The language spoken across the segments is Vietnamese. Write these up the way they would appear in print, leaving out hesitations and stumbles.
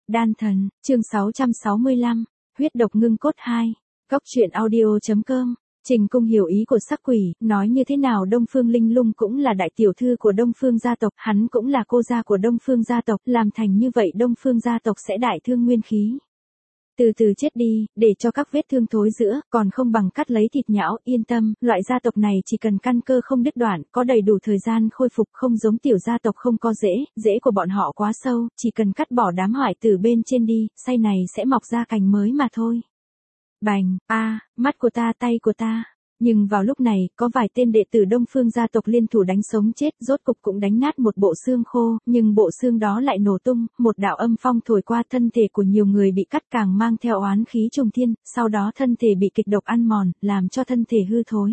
Đan thần, chương 665, huyết độc ngưng cốt 2, góc truyện audio.com. Trình Cung hiểu ý của sắc quỷ, nói như thế nào Đông Phương Linh Lung cũng là đại tiểu thư của Đông Phương gia tộc, hắn cũng là cô gia của Đông Phương gia tộc, làm thành như vậy Đông Phương gia tộc sẽ đại thương nguyên khí. Từ từ chết đi, để cho các vết thương thối rữa, còn không bằng cắt lấy thịt nhão, yên tâm, loại gia tộc này chỉ cần căn cơ không đứt đoạn, có đầy đủ thời gian khôi phục, không giống tiểu gia tộc không có rễ của bọn họ quá sâu, chỉ cần cắt bỏ đám hoại tử bên trên đi, say này sẽ mọc ra cành mới mà thôi. Bành, mắt của ta, tay của ta. Nhưng vào lúc này, có vài tên đệ tử Đông Phương gia tộc liên thủ đánh sống chết, rốt cục cũng đánh nát một bộ xương khô, nhưng bộ xương đó lại nổ tung, một đạo âm phong thổi qua thân thể của nhiều người bị cắt càng mang theo oán khí trùng thiên, sau đó thân thể bị kịch độc ăn mòn, làm cho thân thể hư thối.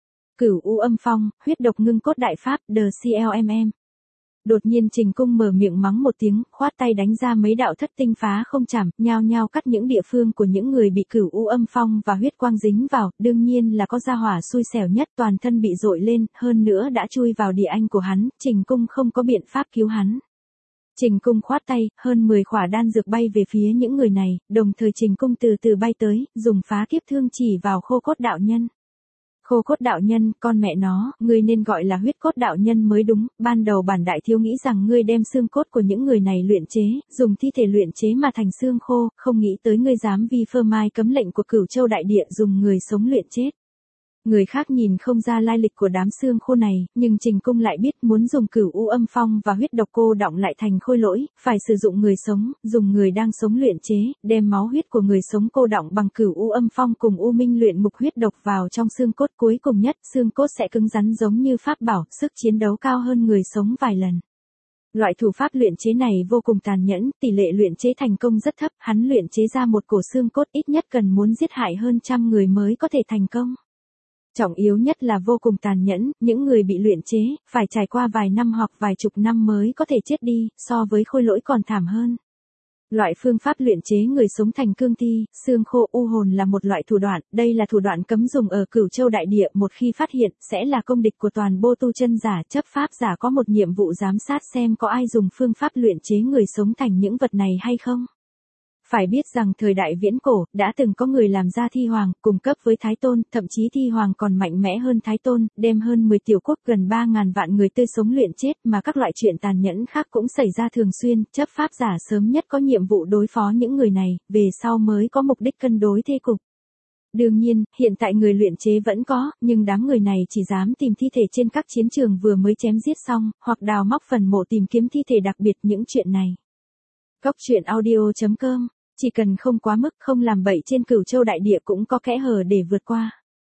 Cửu u âm phong, huyết độc ngưng cốt đại pháp, The CLMM. Đột nhiên Trình Cung mở miệng mắng một tiếng, khoát tay đánh ra mấy đạo thất tinh phá không chảm, nhao nhao cắt những địa phương của những người bị cửu u âm phong và huyết quang dính vào, đương nhiên là có gia hỏa xui xẻo nhất, toàn thân bị dội lên, hơn nữa đã chui vào địa anh của hắn, Trình Cung không có biện pháp cứu hắn. Trình Cung khoát tay, hơn 10 khỏa đan dược bay về phía những người này, đồng thời Trình Cung từ từ bay tới, dùng phá kiếp thương chỉ vào Khô Cốt đạo nhân. Khô Cốt đạo nhân, con mẹ nó, ngươi nên gọi là huyết cốt đạo nhân mới đúng, ban đầu bản đại thiếu nghĩ rằng ngươi đem xương cốt của những người này luyện chế, dùng thi thể luyện chế mà thành xương khô, không nghĩ tới ngươi dám vi phơ mai cấm lệnh của Cửu Châu đại địa dùng người sống luyện chết. Người khác nhìn không ra lai lịch của đám xương khô này, nhưng Trình Cung lại biết muốn dùng cửu u âm phong và huyết độc cô đọng lại thành khôi lỗi, phải sử dụng người sống, dùng người đang sống luyện chế, đem máu huyết của người sống cô đọng bằng cửu u âm phong cùng u minh luyện mục huyết độc vào trong xương cốt, cuối cùng nhất, xương cốt sẽ cứng rắn giống như pháp bảo, sức chiến đấu cao hơn người sống vài lần. Loại thủ pháp luyện chế này vô cùng tàn nhẫn, tỷ lệ luyện chế thành công rất thấp, hắn luyện chế ra một cổ xương cốt ít nhất cần muốn giết hại hơn 100 người mới có thể thành công. Trọng yếu nhất là vô cùng tàn nhẫn, những người bị luyện chế, phải trải qua vài năm hoặc vài chục năm mới có thể chết đi, so với khôi lỗi còn thảm hơn. Loại phương pháp luyện chế người sống thành cương thi, xương khô u hồn là một loại thủ đoạn, đây là thủ đoạn cấm dùng ở Cửu Châu đại địa, một khi phát hiện, sẽ là công địch của toàn bộ tu chân giả, chấp pháp giả có một nhiệm vụ giám sát xem có ai dùng phương pháp luyện chế người sống thành những vật này hay không. Phải biết rằng thời đại viễn cổ, đã từng có người làm ra thi hoàng, cùng cấp với Thái Tôn, thậm chí thi hoàng còn mạnh mẽ hơn Thái Tôn, đem hơn 10 tiểu quốc gần 3.000 vạn người tươi sống luyện chết, mà các loại chuyện tàn nhẫn khác cũng xảy ra thường xuyên, chấp pháp giả sớm nhất có nhiệm vụ đối phó những người này, về sau mới có mục đích cân đối thế cục. Đương nhiên, hiện tại người luyện chế vẫn có, nhưng đám người này chỉ dám tìm thi thể trên các chiến trường vừa mới chém giết xong, hoặc đào móc phần mộ tìm kiếm thi thể đặc biệt những chuyện này. Góc truyện audio.com. Chỉ cần không quá mức, không làm bậy trên Cửu Châu đại địa cũng có kẽ hở để vượt qua.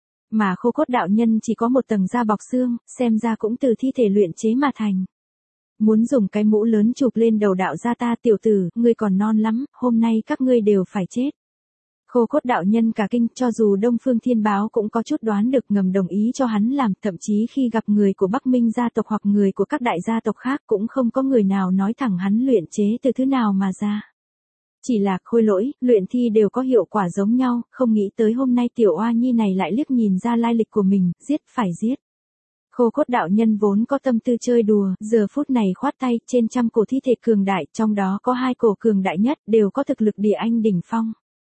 Mà Khô Cốt đạo nhân chỉ có một tầng da bọc xương, xem ra cũng từ thi thể luyện chế mà thành. Muốn dùng cái mũ lớn chụp lên đầu đạo gia ta, tiểu tử, ngươi còn non lắm, hôm nay các ngươi đều phải chết. Khô Cốt đạo nhân cả kinh, cho dù Đông Phương Thiên Báo cũng có chút đoán được, ngầm đồng ý cho hắn làm, thậm chí khi gặp người của Bắc Minh gia tộc hoặc người của các đại gia tộc khác cũng không có người nào nói thẳng hắn luyện chế từ thứ nào mà ra. Chỉ là khôi lỗi, luyện thi đều có hiệu quả giống nhau, không nghĩ tới hôm nay tiểu oa nhi này lại liếc nhìn ra lai lịch của mình, giết phải giết. Khô Cốt đạo nhân vốn có tâm tư chơi đùa, giờ phút này khoát tay, trên trăm cổ thi thể cường đại, trong đó có 2 cổ cường đại nhất, đều có thực lực địa anh đỉnh phong.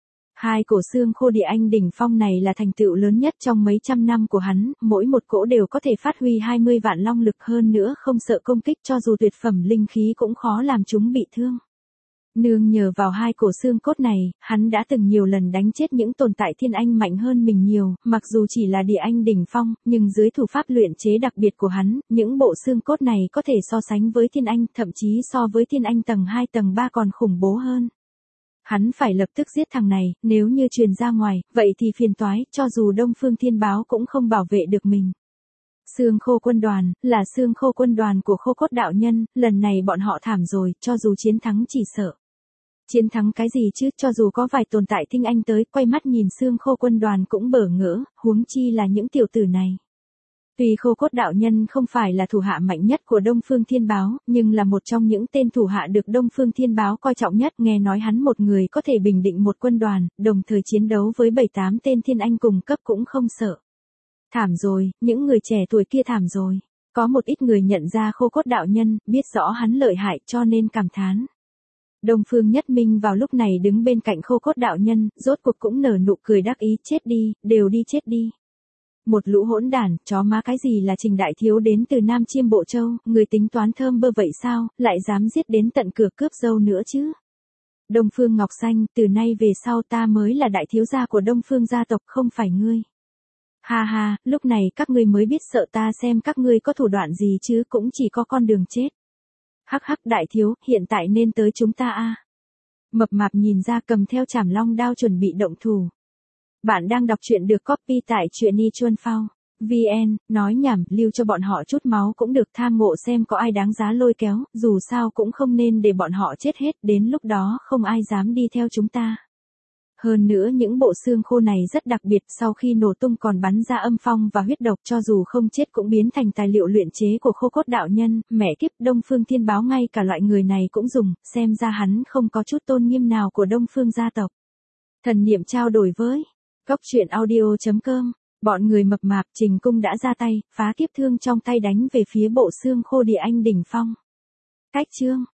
2 cổ xương khô địa anh đỉnh phong này là thành tựu lớn nhất trong mấy trăm năm của hắn, mỗi một cỗ đều có thể phát huy 20 vạn long lực, hơn nữa không sợ công kích, cho dù tuyệt phẩm linh khí cũng khó làm chúng bị thương. Nương nhờ vào 2 cổ xương cốt này, hắn đã từng nhiều lần đánh chết những tồn tại thiên anh mạnh hơn mình nhiều, mặc dù chỉ là địa anh đỉnh phong, nhưng dưới thủ pháp luyện chế đặc biệt của hắn, những bộ xương cốt này có thể so sánh với thiên anh, thậm chí so với thiên anh tầng 2 tầng 3 còn khủng bố hơn. Hắn phải lập tức giết thằng này, nếu như truyền ra ngoài, vậy thì phiền toái, cho dù Đông Phương Thiên Báo cũng không bảo vệ được mình. Xương khô quân đoàn, là xương khô quân đoàn của Khô Cốt đạo nhân, lần này bọn họ thảm rồi, cho dù chiến thắng chỉ sợ. Chiến thắng cái gì chứ, cho dù có vài tồn tại tinh anh tới, quay mắt nhìn xương khô quân đoàn cũng bỡ ngỡ, huống chi là những tiểu tử này. Tuy Khô Cốt đạo nhân không phải là thủ hạ mạnh nhất của Đông Phương Thiên Báo, nhưng là một trong những tên thủ hạ được Đông Phương Thiên Báo coi trọng nhất, nghe nói hắn một người có thể bình định một quân đoàn, đồng thời chiến đấu với 7-8 tên thiên anh cùng cấp cũng không sợ. Thảm rồi, những người trẻ tuổi kia thảm rồi. Có một ít người nhận ra Khô Cốt đạo nhân, biết rõ hắn lợi hại cho nên cảm thán. Đông Phương Nhất Minh vào lúc này đứng bên cạnh Khô Cốt đạo nhân, rốt cuộc cũng nở nụ cười đắc ý, chết đi, đều đi chết đi. Một lũ hỗn đản, chó má cái gì là Trình đại thiếu đến từ Nam Chiêm Bộ Châu, người tính toán thơm bơ vậy sao, lại dám giết đến tận cửa cướp dâu nữa chứ. Đông Phương Ngọc Xanh, từ nay về sau ta mới là đại thiếu gia của Đông Phương gia tộc, không phải ngươi. Ha ha, lúc này các ngươi mới biết sợ ta xem các ngươi có thủ đoạn gì chứ, cũng chỉ có con đường chết. Hắc hắc đại thiếu, hiện tại nên tới chúng ta a. Mập mạp nhìn ra cầm theo chảm long đao chuẩn bị động thủ. Bạn đang đọc truyện được copy tại truyện.ichuanphao. VN, nói nhảm, lưu cho bọn họ chút máu cũng được, tham ngộ xem có ai đáng giá lôi kéo, dù sao cũng không nên để bọn họ chết hết, đến lúc đó không ai dám đi theo chúng ta. Hơn nữa những bộ xương khô này rất đặc biệt, sau khi nổ tung còn bắn ra âm phong và huyết độc, cho dù không chết cũng biến thành tài liệu luyện chế của Khô Cốt đạo nhân, mẹ kiếp, Đông Phương Thiên Báo ngay cả loại người này cũng dùng, xem ra hắn không có chút tôn nghiêm nào của Đông Phương gia tộc. Thần niệm trao đổi với Cốc Truyện Audio.com, bọn người mập mạp, Trình Cung đã ra tay, phá kiếp thương trong tay đánh về phía bộ xương khô Địa Anh đỉnh phong. Cách chương